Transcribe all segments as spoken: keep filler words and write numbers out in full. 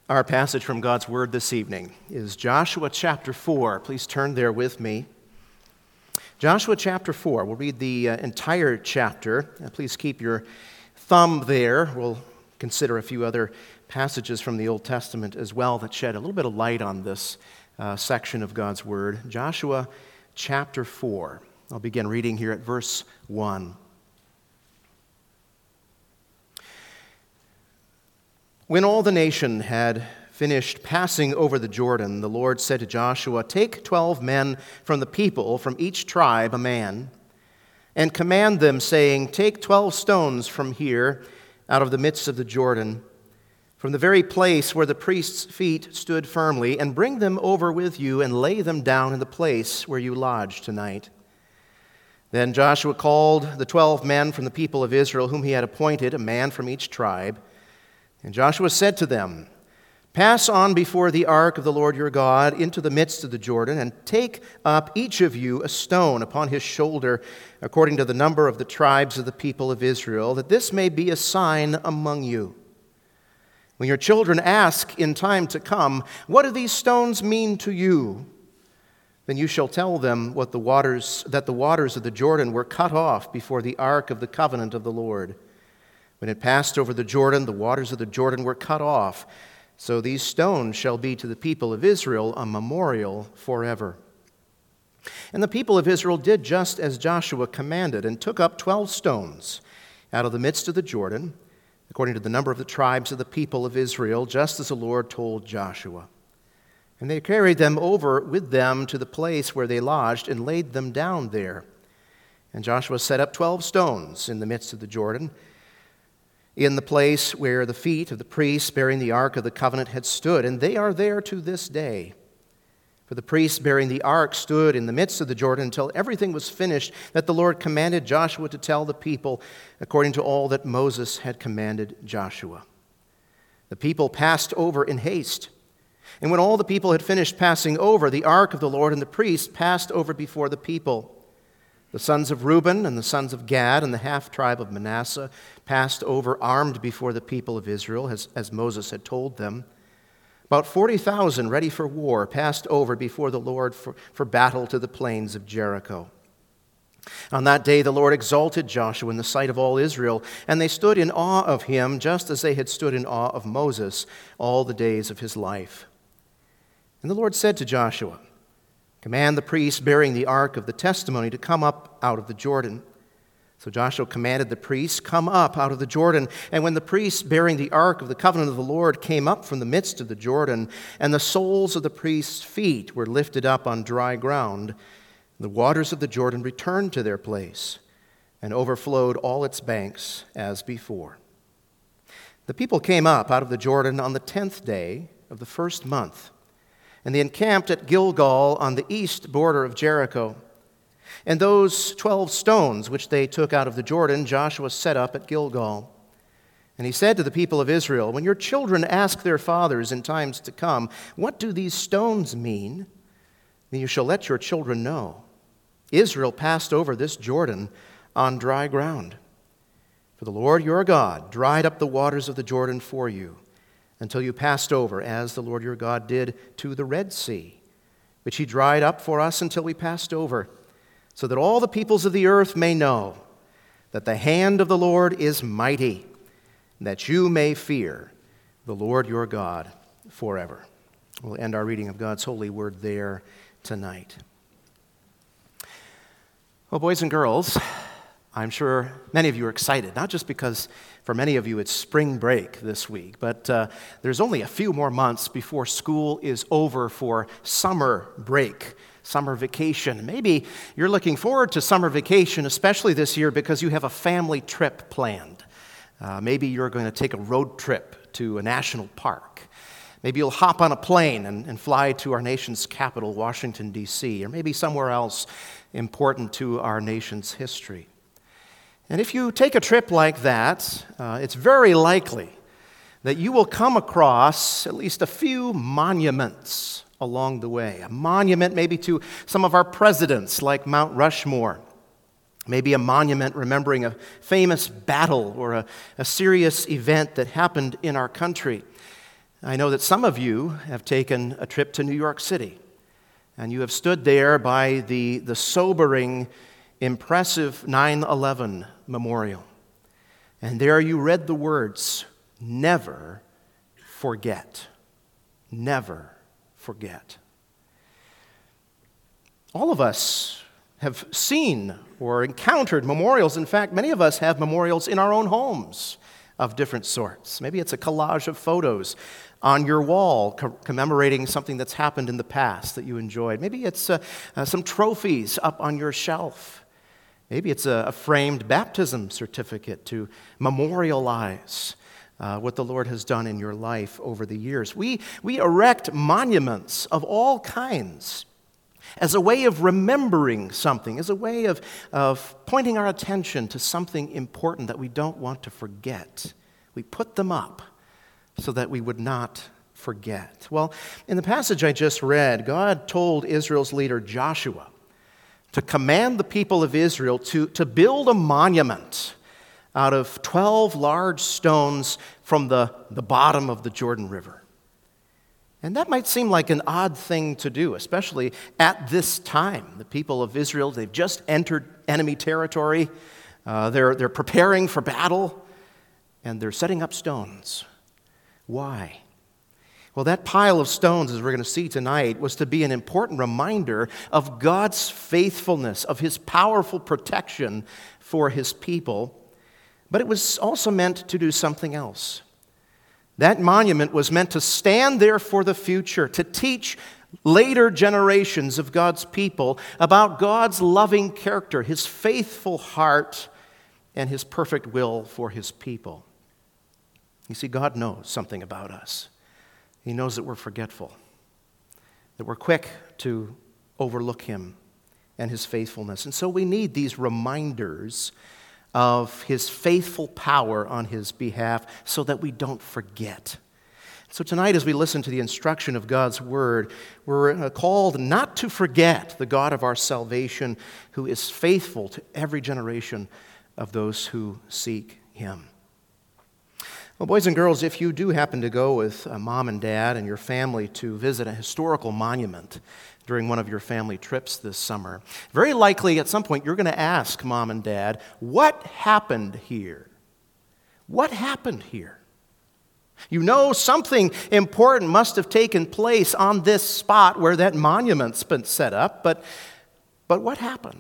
Our passage from God's Word this evening is Joshua chapter four. Please turn there with me. Joshua chapter four. We'll read the uh, entire chapter. Uh, please keep your thumb there. We'll consider a few other passages from the Old Testament as well that shed a little bit of light on this uh, section of God's Word. Joshua chapter four. I'll begin reading here at verse one. When all the nation had finished passing over the Jordan, the Lord said to Joshua, "Take twelve men from the people, from each tribe a man, and command them, saying, 'Take twelve stones from here, out of the midst of the Jordan, from the very place where the priest's feet stood firmly, and bring them over with you, and lay them down in the place where you lodge tonight.' Then Joshua called the twelve men from the people of Israel, whom he had appointed, a man from each tribe. And Joshua said to them, 'Pass on before the ark of the Lord your God into the midst of the Jordan, and take up each of you a stone upon his shoulder, according to the number of the tribes of the people of Israel, that this may be a sign among you. When your children ask in time to come, "What do these stones mean to you?" then you shall tell them what the waters, that the waters of the Jordan were cut off before the ark of the covenant of the Lord. When it passed over the Jordan, the waters of the Jordan were cut off. So these stones shall be to the people of Israel a memorial forever.' And the people of Israel did just as Joshua commanded, and took up twelve stones out of the midst of the Jordan, according to the number of the tribes of the people of Israel, just as the Lord told Joshua. And they carried them over with them to the place where they lodged, and laid them down there. And Joshua set up twelve stones in the midst of the Jordan, in the place where the feet of the priests bearing the ark of the covenant had stood, and they are there to this day. For the priests bearing the ark stood in the midst of the Jordan until everything was finished that the Lord commanded Joshua to tell the people, according to all that Moses had commanded Joshua. The people passed over in haste. And when all the people had finished passing over, the ark of the Lord and the priests passed over before the people. The sons of Reuben and the sons of Gad and the half-tribe of Manasseh passed over armed before the people of Israel, as, as Moses had told them. About forty thousand ready for war passed over before the Lord for, for battle to the plains of Jericho. On that day the Lord exalted Joshua in the sight of all Israel, and they stood in awe of him, just as they had stood in awe of Moses all the days of his life. And the Lord said to Joshua, "Command the priests bearing the ark of the testimony to come up out of the Jordan." So Joshua commanded the priests, "Come up out of the Jordan." And when the priests bearing the ark of the covenant of the Lord came up from the midst of the Jordan, and the soles of the priests' feet were lifted up on dry ground, the waters of the Jordan returned to their place and overflowed all its banks as before. The people came up out of the Jordan on the tenth day of the first month, and they encamped at Gilgal on the east border of Jericho. And those twelve stones which they took out of the Jordan, Joshua set up at Gilgal. And he said to the people of Israel, "When your children ask their fathers in times to come, 'What do these stones mean?' then you shall let your children know. Israel passed over this Jordan on dry ground. For the Lord your God dried up the waters of the Jordan for you, until you passed over, as the Lord your God did to the Red Sea, which he dried up for us until we passed over, so that all the peoples of the earth may know that the hand of the Lord is mighty, and that you may fear the Lord your God forever." We'll end our reading of God's holy word there tonight. Well, boys and girls, I'm sure many of you are excited, not just because for many of you it's spring break this week, but uh, there's only a few more months before school is over for summer break, summer vacation. Maybe you're looking forward to summer vacation, especially this year, because you have a family trip planned. Uh, maybe you're going to take a road trip to a national park. Maybe you'll hop on a plane and, and fly to our nation's capital, Washington, D C, or maybe somewhere else important to our nation's history. And if you take a trip like that, uh, it's very likely that you will come across at least a few monuments along the way. A monument maybe to some of our presidents, like Mount Rushmore. Maybe a monument remembering a famous battle or a, a serious event that happened in our country. I know that some of you have taken a trip to New York City, and you have stood there by the, the sobering, impressive nine eleven memorial. And there you read the words, "Never forget." Never forget. All of us have seen or encountered memorials. In fact, many of us have memorials in our own homes of different sorts. Maybe it's a collage of photos on your wall co- commemorating something that's happened in the past that you enjoyed. Maybe it's uh, uh, some trophies up on your shelf. Maybe it's a, a framed baptism certificate to memorialize uh, what the Lord has done in your life over the years. We, we erect monuments of all kinds as a way of remembering something, as a way of, of pointing our attention to something important that we don't want to forget. We put them up so that we would not forget. Well, in the passage I just read, God told Israel's leader Joshua to command the people of Israel to, to build a monument out of twelve large stones from the, the bottom of the Jordan River. And that might seem like an odd thing to do, especially at this time. The people of Israel, they've just entered enemy territory. Uh, they're, they're preparing for battle, and they're setting up stones. Why? Well, that pile of stones, as we're going to see tonight, was to be an important reminder of God's faithfulness, of His powerful protection for His people. But it was also meant to do something else. That monument was meant to stand there for the future, to teach later generations of God's people about God's loving character, His faithful heart, and His perfect will for His people. You see, God knows something about us. He knows that we're forgetful, that we're quick to overlook Him and His faithfulness. And so we need these reminders of His faithful power on His behalf so that we don't forget. So tonight, as we listen to the instruction of God's Word, we're called not to forget the God of our salvation, who is faithful to every generation of those who seek Him. Well, boys and girls, if you do happen to go with uh, mom and dad and your family to visit a historical monument during one of your family trips this summer, very likely at some point you're going to ask mom and dad, what happened here? What happened here? You know something important must have taken place on this spot where that monument's been set up, but, but what happened?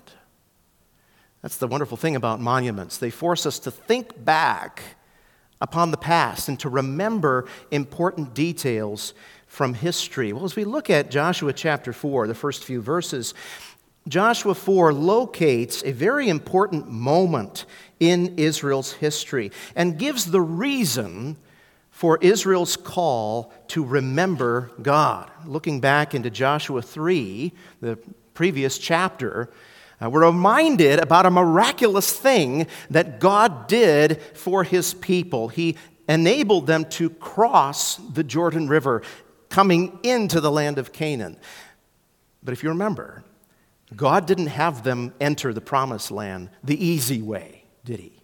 That's the wonderful thing about monuments. They force us to think back upon the past and to remember important details from history. Well, as we look at Joshua chapter four, the first few verses, Joshua four locates a very important moment in Israel's history and gives the reason for Israel's call to remember God. Looking back into Joshua three, the previous chapter, Uh, we're reminded about a miraculous thing that God did for His people. He enabled them to cross the Jordan River, coming into the land of Canaan. But if you remember, God didn't have them enter the promised land the easy way, did He?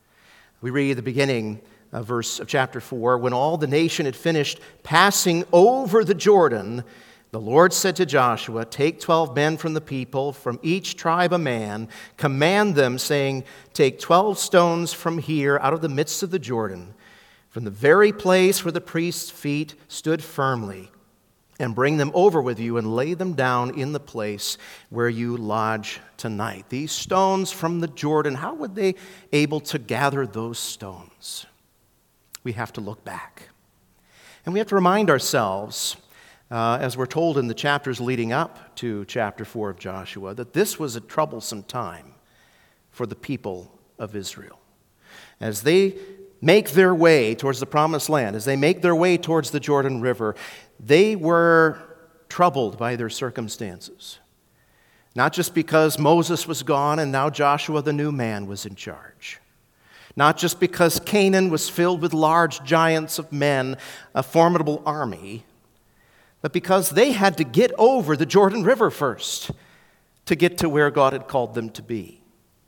We read at the beginning of verse of chapter four, when all the nation had finished passing over the Jordan, the Lord said to Joshua, take twelve men from the people, from each tribe a man, command them, saying, take twelve stones from here out of the midst of the Jordan, from the very place where the priest's feet stood firmly, and bring them over with you and lay them down in the place where you lodge tonight. These stones from the Jordan, how were they able to gather those stones? We have to look back. And we have to remind ourselves, Uh, as we're told in the chapters leading up to chapter four of Joshua, that this was a troublesome time for the people of Israel. As they make their way towards the promised land, as they make their way towards the Jordan River, they were troubled by their circumstances. Not just because Moses was gone and now Joshua, the new man, was in charge. Not just because Canaan was filled with large giants of men, a formidable army, but because they had to get over the Jordan River first to get to where God had called them to be.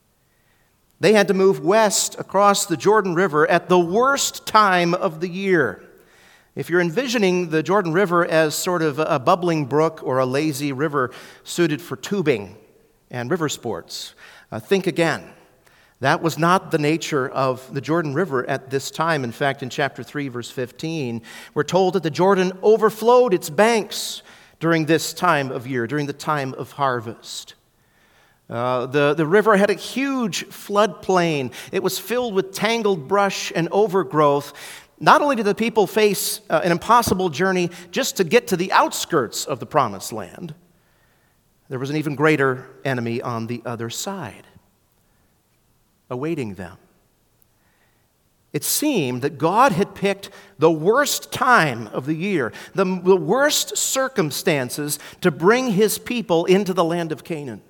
They had to move west across the Jordan River at the worst time of the year. If you're envisioning the Jordan River as sort of a bubbling brook or a lazy river suited for tubing and river sports, uh, think again. That was not the nature of the Jordan River at this time. In fact, in chapter three, verse fifteen, we're told that the Jordan overflowed its banks during this time of year, during the time of harvest. Uh, the, the river had a huge floodplain. It was filled with tangled brush and overgrowth. Not only did the people face uh, an impossible journey just to get to the outskirts of the promised land, there was an even greater enemy on the other side, awaiting them. It seemed that God had picked the worst time of the year, the, the worst circumstances to bring his people into the land of Canaan.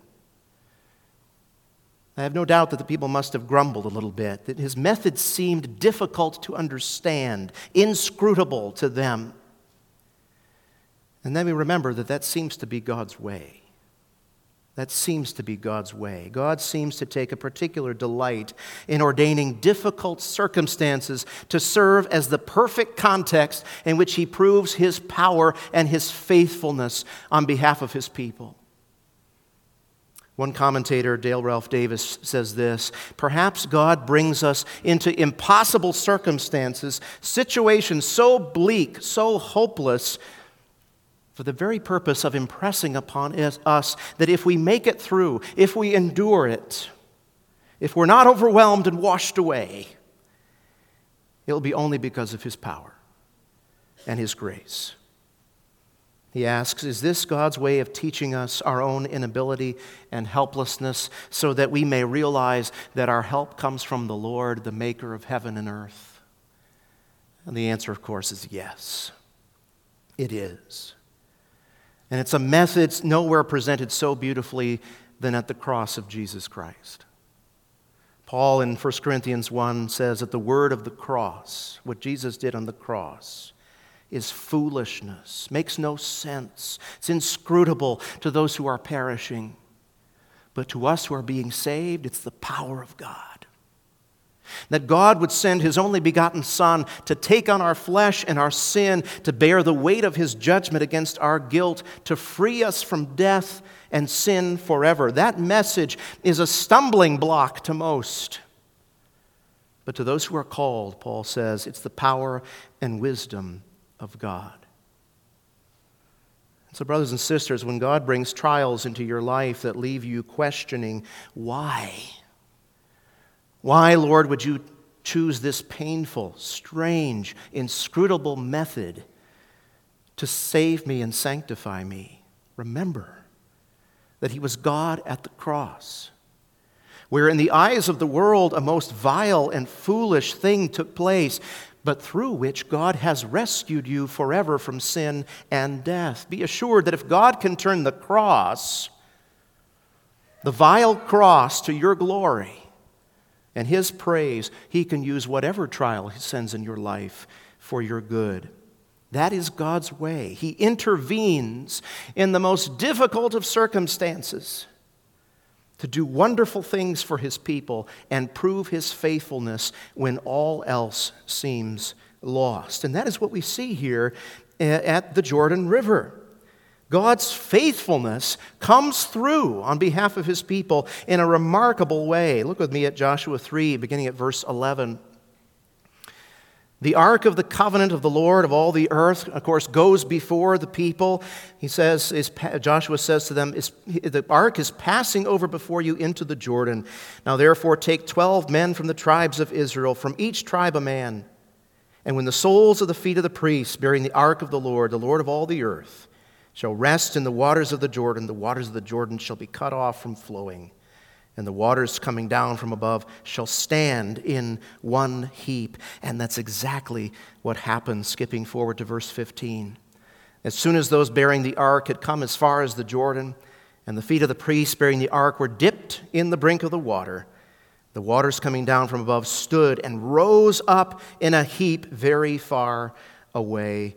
I have no doubt that the people must have grumbled a little bit, that his methods seemed difficult to understand, inscrutable to them. And then we remember that that seems to be God's way. That seems to be God's way. God seems to take a particular delight in ordaining difficult circumstances to serve as the perfect context in which he proves his power and his faithfulness on behalf of his people. One commentator, Dale Ralph Davis, says this: perhaps God brings us into impossible circumstances, situations so bleak, so hopeless, for the very purpose of impressing upon us that if we make it through, if we endure it, if we're not overwhelmed and washed away, it'll be only because of his power and his grace. He asks, is this God's way of teaching us our own inability and helplessness so that we may realize that our help comes from the Lord, the maker of heaven and earth? And the answer, of course, is yes. It is. And it's a method nowhere presented so beautifully than at the cross of Jesus Christ. Paul in First Corinthians one says that the word of the cross, what Jesus did on the cross, is foolishness, makes no sense. It's inscrutable to those who are perishing. But to us who are being saved, it's the power of God. That God would send his only begotten Son to take on our flesh and our sin, to bear the weight of his judgment against our guilt, to free us from death and sin forever. That message is a stumbling block to most. But to those who are called, Paul says, it's the power and wisdom of God. So, brothers and sisters, when God brings trials into your life that leave you questioning, why? Why, Lord, would you choose this painful, strange, inscrutable method to save me and sanctify me? Remember that he was God at the cross, where in the eyes of the world a most vile and foolish thing took place, but through which God has rescued you forever from sin and death. Be assured that if God can turn the cross, the vile cross, to your glory and his praise, he can use whatever trial he sends in your life for your good. That is God's way. He intervenes in the most difficult of circumstances to do wonderful things for his people and prove his faithfulness when all else seems lost. And that is what we see here at the Jordan River. God's faithfulness comes through on behalf of his people in a remarkable way. Look with me at Joshua three, beginning at verse eleven. The ark of the covenant of the Lord of all the earth, of course, goes before the people. He says, is, Joshua says to them, is, the ark is passing over before you into the Jordan. Now therefore take twelve men from the tribes of Israel, from each tribe a man. And when the soles of the feet of the priests bearing the ark of the Lord, the Lord of all the earth, shall rest in the waters of the Jordan, the waters of the Jordan shall be cut off from flowing. And the waters coming down from above shall stand in one heap. And that's exactly what happened, skipping forward to verse fifteen. As soon as those bearing the ark had come as far as the Jordan, and the feet of the priests bearing the ark were dipped in the brink of the water, the waters coming down from above stood and rose up in a heap very far away.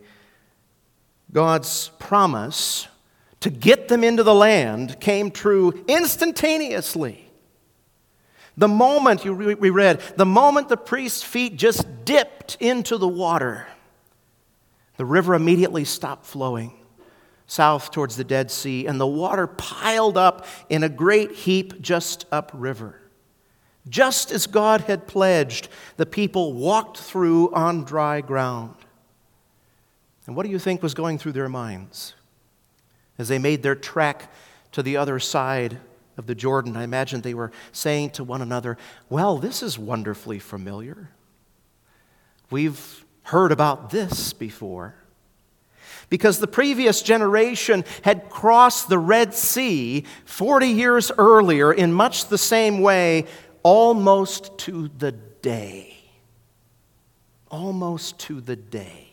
God's promise to get them into the land came true instantaneously. The moment, you re- we read, the moment the priest's feet just dipped into the water, The river immediately stopped flowing south towards the Dead Sea, and the water piled up in a great heap just upriver. Just as God had pledged, the people walked through on dry ground. And what do you think was going through their minds as they made their trek to the other side of the Jordan? I imagine they were saying to one another, well, this is wonderfully familiar. We've heard about this before. Because the previous generation had crossed the Red Sea forty years earlier in much the same way, almost to the day. Almost to the day.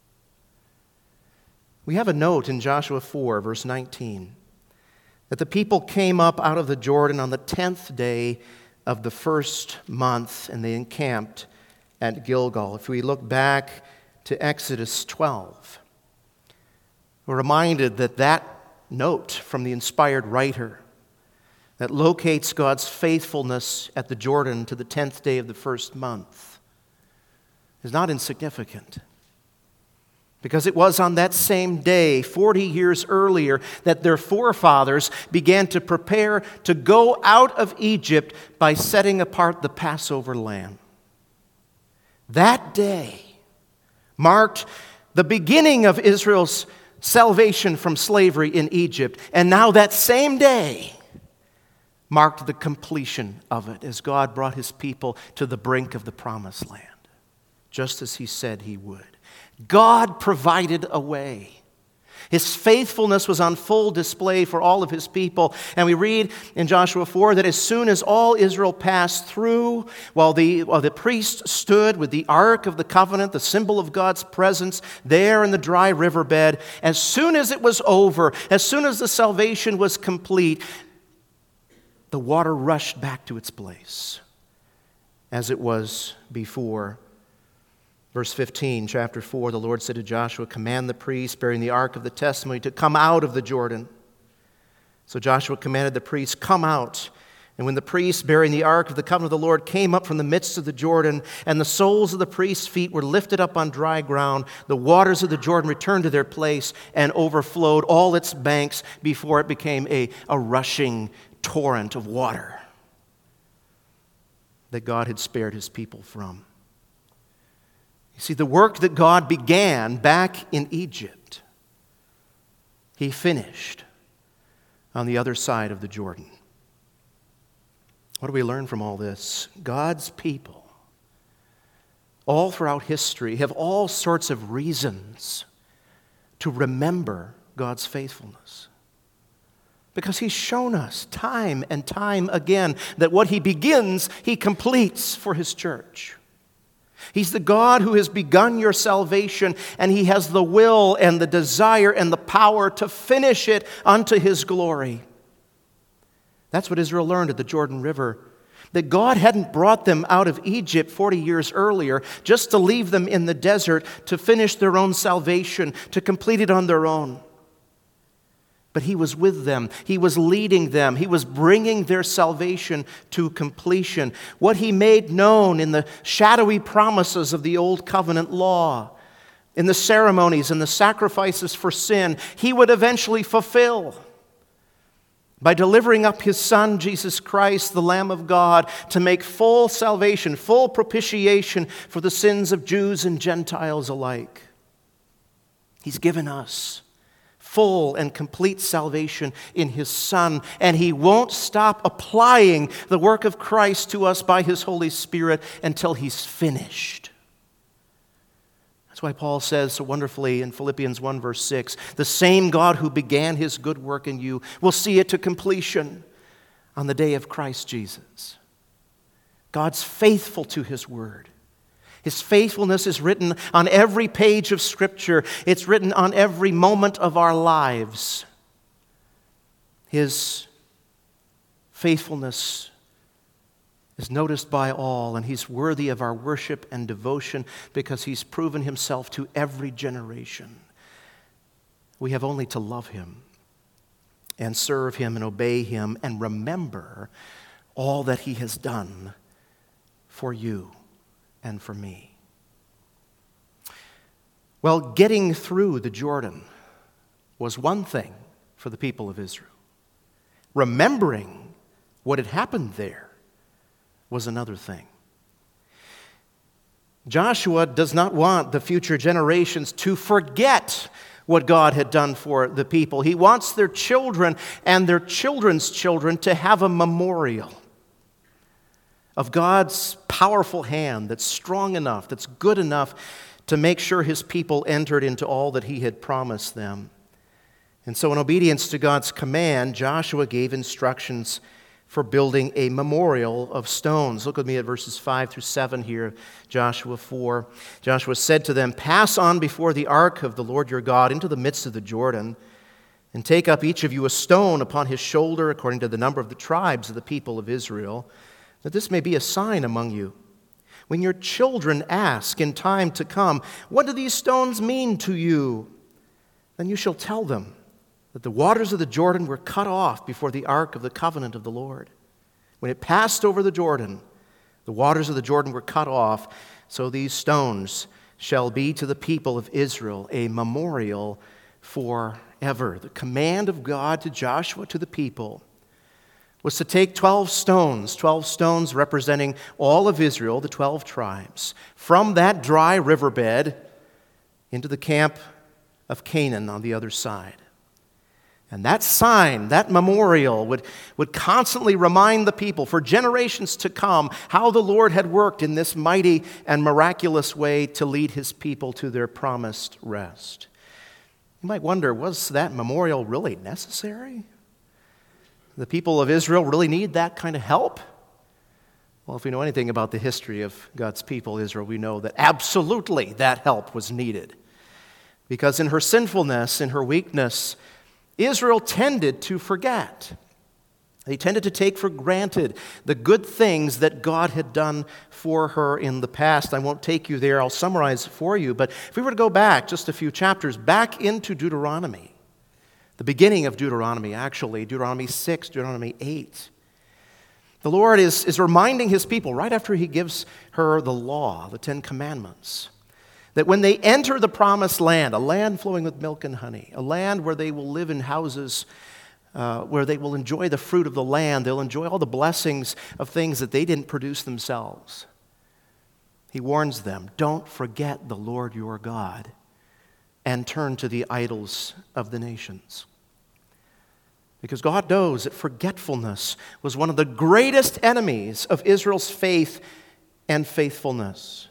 We have a note in Joshua four, verse nineteen, that the people came up out of the Jordan on the tenth day of the first month, and they encamped at Gilgal. If we look back to Exodus twelve, we're reminded that that note from the inspired writer that locates God's faithfulness at the Jordan to the tenth day of the first month is not insignificant. Because it was on that same day, forty years earlier, that their forefathers began to prepare to go out of Egypt by setting apart the Passover lamb. That day marked the beginning of Israel's salvation from slavery in Egypt. And now that same day marked the completion of it as God brought his people to the brink of the promised land, just as he said he would. God provided a way. His faithfulness was on full display for all of his people. And we read in Joshua four that as soon as all Israel passed through, while the, while the priest stood with the Ark of the Covenant, the symbol of God's presence, there in the dry riverbed, as soon as it was over, as soon as the salvation was complete, the water rushed back to its place as it was before. Verse fifteen, chapter four, the Lord said to Joshua, command the priests bearing the ark of the testimony to come out of the Jordan. So Joshua commanded the priests, come out. And when the priests bearing the ark of the covenant of the Lord came up from the midst of the Jordan, and the soles of the priests' feet were lifted up on dry ground, the waters of the Jordan returned to their place and overflowed all its banks before it became a, a rushing torrent of water that God had spared his people from. You see, the work that God began back in Egypt, he finished on the other side of the Jordan. What do we learn from all this? God's people, all throughout history, have all sorts of reasons to remember God's faithfulness. Because he's shown us time and time again that what he begins, he completes for his church. He's the God who has begun your salvation, and he has the will and the desire and the power to finish it unto his glory. That's what Israel learned at the Jordan River, that God hadn't brought them out of Egypt forty years earlier just to leave them in the desert to finish their own salvation, to complete it on their own. But he was with them. He was leading them. He was bringing their salvation to completion. What he made known in the shadowy promises of the Old Covenant law, in the ceremonies and the sacrifices for sin, he would eventually fulfill by delivering up his Son, Jesus Christ, the Lamb of God, to make full salvation, full propitiation for the sins of Jews and Gentiles alike. He's given us full and complete salvation in his Son, and he won't stop applying the work of Christ to us by his Holy Spirit until he's finished. That's why Paul says so wonderfully in Philippians one verse six, the same God who began his good work in you will see it to completion on the day of Christ Jesus. God's faithful to his word. His faithfulness is written on every page of Scripture. It's written on every moment of our lives. His faithfulness is noticed by all, and he's worthy of our worship and devotion because he's proven himself to every generation. We have only to love him and serve him and obey him and remember all that he has done for you and for me. Well, getting through the Jordan was one thing for the people of Israel. Remembering what had happened there was another thing. Joshua does not want the future generations to forget what God had done for the people. He wants their children and their children's children to have a memorial of God's powerful hand that's strong enough, that's good enough to make sure his people entered into all that he had promised them. And so in obedience to God's command, Joshua gave instructions for building a memorial of stones. Look with me at verses five through seven here, Joshua four. Joshua said to them, "Pass on before the ark of the Lord your God into the midst of the Jordan, and take up each of you a stone upon his shoulder according to the number of the tribes of the people of Israel, that this may be a sign among you. When your children ask in time to come, 'What do these stones mean to you?' then you shall tell them that the waters of the Jordan were cut off before the ark of the covenant of the Lord. When it passed over the Jordan, the waters of the Jordan were cut off, so these stones shall be to the people of Israel a memorial forever." The command of God to Joshua, to the people, was to take twelve stones, twelve stones representing all of Israel, the twelve tribes, from that dry riverbed into the camp of Canaan on the other side. And that sign, that memorial, would, would constantly remind the people for generations to come how the Lord had worked in this mighty and miraculous way to lead his people to their promised rest. You might wonder, was that memorial really necessary? The people of Israel really need that kind of help? Well, if we know anything about the history of God's people, Israel, we know that absolutely that help was needed. Because in her sinfulness, in her weakness, Israel tended to forget. They tended to take for granted the good things that God had done for her in the past. I won't take you there. I'll summarize for you. But if we were to go back just a few chapters, back into Deuteronomy, the beginning of Deuteronomy, actually, Deuteronomy six, Deuteronomy eight, the Lord is, is reminding his people right after he gives her the law, the Ten Commandments, that when they enter the promised land, a land flowing with milk and honey, a land where they will live in houses, uh, where they will enjoy the fruit of the land, they'll enjoy all the blessings of things that they didn't produce themselves. He warns them, don't forget the Lord your God and turn to the idols of the nations. Because God knows that forgetfulness was one of the greatest enemies of Israel's faith and faithfulness.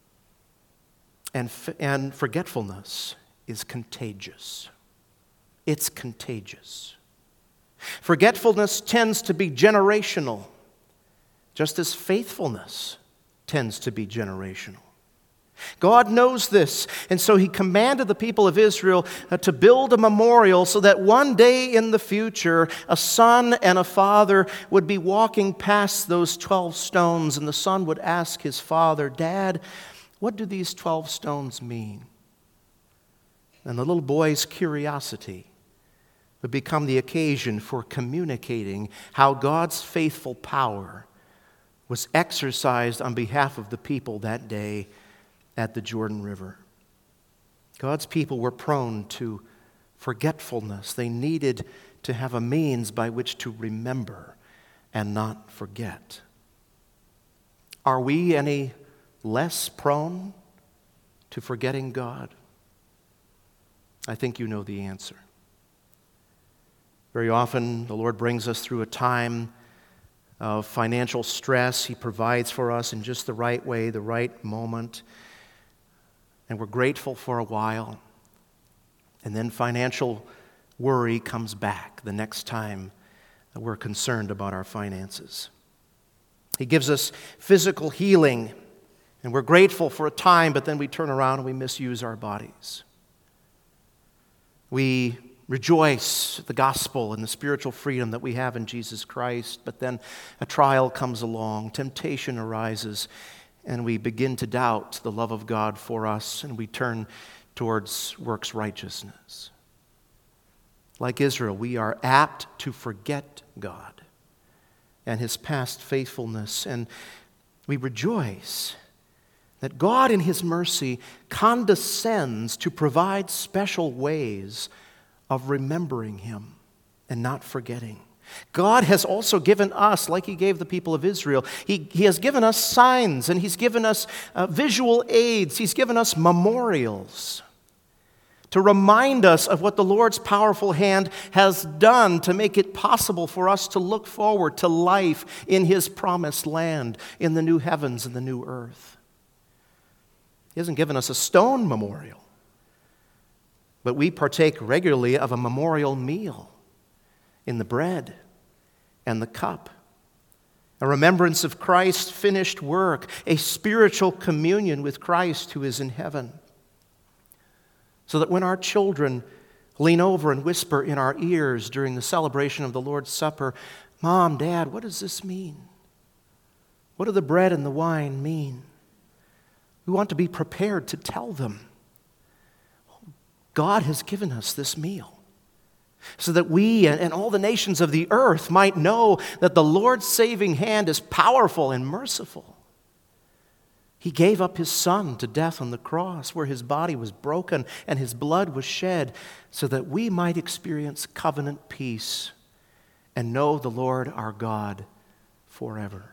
And, f- and forgetfulness is contagious. It's contagious. Forgetfulness tends to be generational, just as faithfulness tends to be generational. God knows this, and so he commanded the people of Israel uh, to build a memorial so that one day in the future, a son and a father would be walking past those twelve stones, and the son would ask his father, "Dad, what do these twelve stones mean?" And the little boy's curiosity would become the occasion for communicating how God's faithful power was exercised on behalf of the people that day at the Jordan River. God's people were prone to forgetfulness. They needed to have a means by which to remember and not forget. Are we any less prone to forgetting God? I think you know the answer. Very often, the Lord brings us through a time of financial stress. He provides for us in just the right way, the right moment. And we're grateful for a while. And then financial worry comes back the next time we're concerned about our finances. He gives us physical healing, and we're grateful for a time, but then we turn around and we misuse our bodies. We rejoice at the gospel and the spiritual freedom that we have in Jesus Christ, but then a trial comes along, temptation arises, and we begin to doubt the love of God for us, and we turn towards works righteousness. Like Israel, we are apt to forget God and his past faithfulness, and we rejoice that God in His mercy condescends to provide special ways of remembering Him and not forgetting. God has also given us, like He gave the people of Israel, He, he has given us signs and He's given us uh, visual aids. He's given us memorials to remind us of what the Lord's powerful hand has done to make it possible for us to look forward to life in His promised land, in the new heavens and the new earth. He hasn't given us a stone memorial, but we partake regularly of a memorial meal in the bread and the cup, a remembrance of Christ's finished work, a spiritual communion with Christ who is in heaven, so that when our children lean over and whisper in our ears during the celebration of the Lord's Supper, "Mom, Dad, what does this mean? What do the bread and the wine mean?" We want to be prepared to tell them, God has given us this meal, so that we and all the nations of the earth might know that the Lord's saving hand is powerful and merciful. He gave up His Son to death on the cross, where His body was broken and His blood was shed, so that we might experience covenant peace and know the Lord our God forever.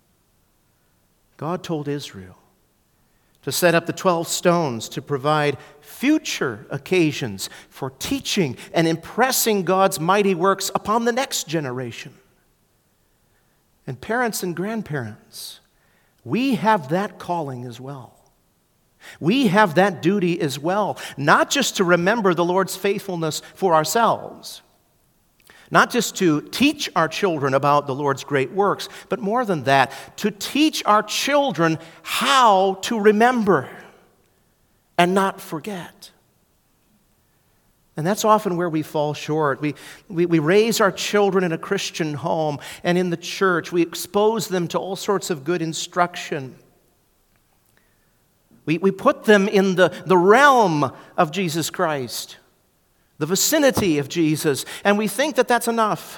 God told Israel to set up the twelve stones to provide future occasions for teaching and impressing God's mighty works upon the next generation. And parents and grandparents, we have that calling as well. We have that duty as well, not just to remember the Lord's faithfulness for ourselves, not just to teach our children about the Lord's great works, but more than that, to teach our children how to remember and not forget. And that's often where we fall short. We, we, we raise our children in a Christian home and in the church. We expose them to all sorts of good instruction. We, we put them in the, the realm of Jesus Christ, the vicinity of Jesus, and we think that that's enough.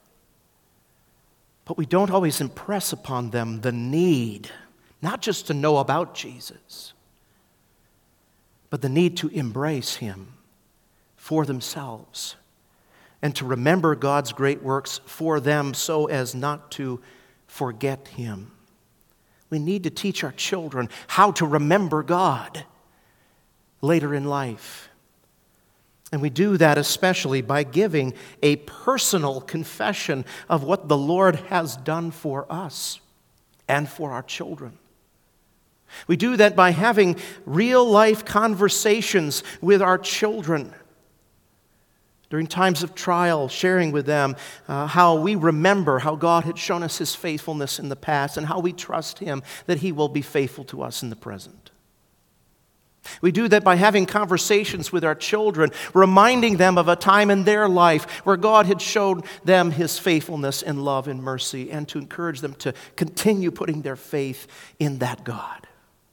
But we don't always impress upon them the need, not just to know about Jesus, but the need to embrace Him for themselves and to remember God's great works for them so as not to forget Him. We need to teach our children how to remember God later in life. And we do that especially by giving a personal confession of what the Lord has done for us and for our children. We do that by having real-life conversations with our children during times of trial, sharing with them uh, how we remember how God had shown us His faithfulness in the past and how we trust Him that He will be faithful to us in the present. We do that by having conversations with our children, reminding them of a time in their life where God had showed them His faithfulness and love and mercy, and to encourage them to continue putting their faith in that God.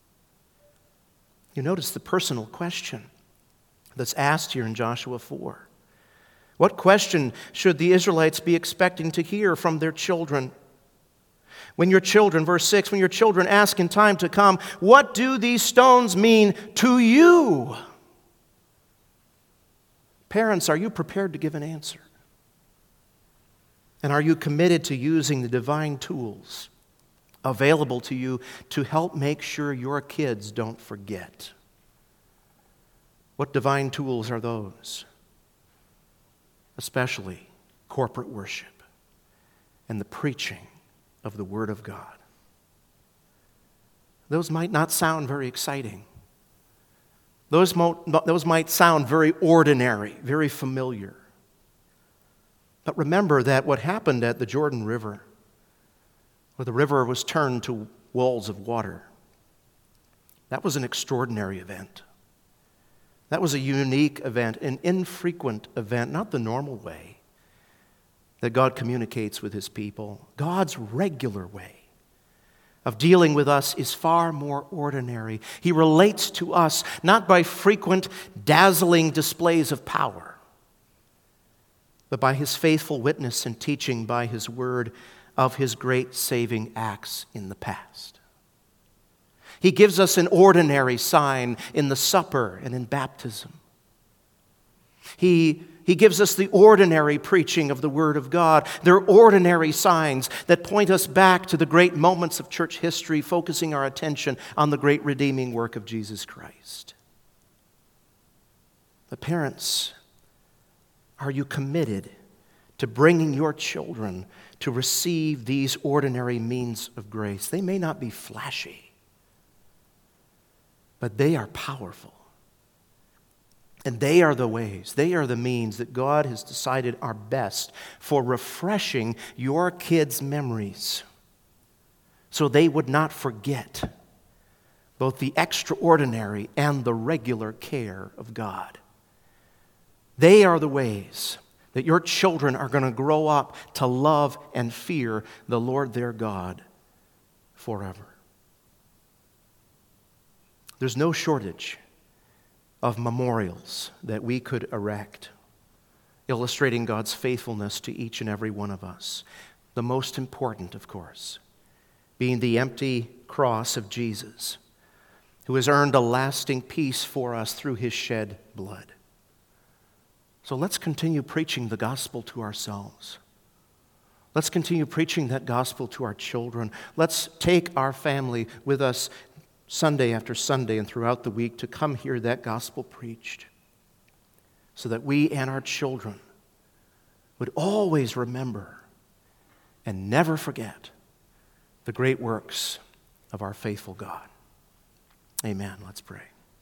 You notice the personal question that's asked here in Joshua four. What question should the Israelites be expecting to hear from their children? When your children, verse six, when your children ask in time to come, what do these stones mean to you? Parents, are you prepared to give an answer? And are you committed to using the divine tools available to you to help make sure your kids don't forget? What divine tools are those? Especially corporate worship and the preaching of the Word of God. Those might not sound very exciting. Those, mo- those might sound very ordinary, very familiar. But remember that what happened at the Jordan River, where the river was turned to walls of water, that was an extraordinary event. That was a unique event, an infrequent event, not the normal way that God communicates with His people. God's regular way of dealing with us is far more ordinary. He relates to us not by frequent, dazzling displays of power, but by His faithful witness and teaching by His word of His great saving acts in the past. He gives us an ordinary sign in the supper and in baptism. He, he gives us the ordinary preaching of the Word of God. They're ordinary signs that point us back to the great moments of church history, focusing our attention on the great redeeming work of Jesus Christ. But parents, are you committed to bringing your children to receive these ordinary means of grace? They may not be flashy, but they are powerful. And they are the ways, they are the means that God has decided are best for refreshing your kids' memories so they would not forget both the extraordinary and the regular care of God. They are the ways that your children are going to grow up to love and fear the Lord their God forever. There's no shortage of memorials that we could erect, illustrating God's faithfulness to each and every one of us. The most important, of course, being the empty cross of Jesus, who has earned a lasting peace for us through his shed blood. So let's continue preaching the gospel to ourselves. Let's continue preaching that gospel to our children. Let's take our family with us Sunday after Sunday and throughout the week to come hear that gospel preached, so that we and our children would always remember and never forget the great works of our faithful God. Amen. Let's pray.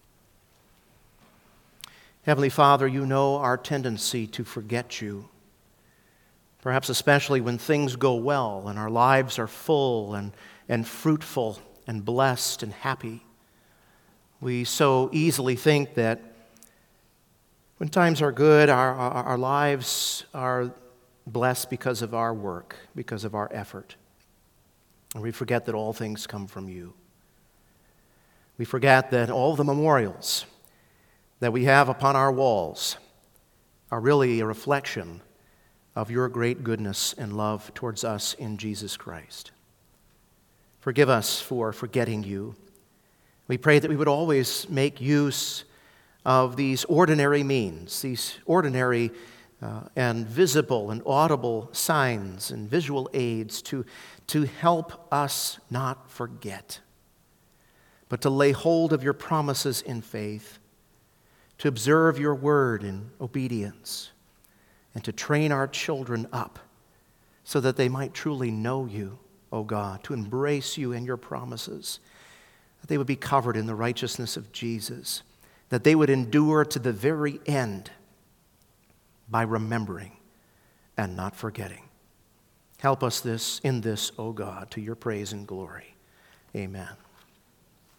Heavenly Father, you know our tendency to forget you, perhaps especially when things go well and our lives are full and, and fruitful and blessed and happy. We so easily think that when times are good, our, our, our lives are blessed because of our work, because of our effort. And we forget that all things come from you. We forget that all the memorials that we have upon our walls are really a reflection of your great goodness and love towards us in Jesus Christ. Forgive us for forgetting you. We pray that we would always make use of these ordinary means, these ordinary uh, and visible and audible signs and visual aids to, to help us not forget, but to lay hold of your promises in faith, to observe your word in obedience, and to train our children up so that they might truly know you, O God, to embrace you and your promises, that they would be covered in the righteousness of Jesus, that they would endure to the very end by remembering and not forgetting. Help us this in this, O God, to your praise and glory. Amen.